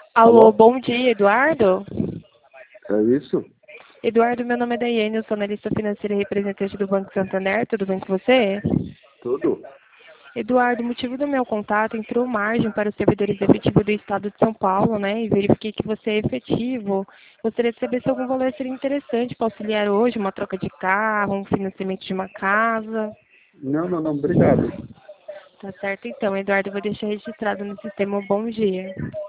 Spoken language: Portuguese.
Alô, Alô? bom dia, Eduardo. É isso? Eduardo, meu nome é Daiane, eu sou analista financeira e representante do Banco Santander, tudo bem com você? Tudo? Eduardo, o motivo do meu contato entrou margem para os servidores efetivos do Estado de São Paulo, né, e verifiquei que você é efetivo. Gostaria de saber se algum valor seria interessante para auxiliar hoje, uma troca de carro, um financiamento de uma casa. Não, obrigado. Tá certo então, Eduardo, eu vou deixar registrado no sistema um bom dia.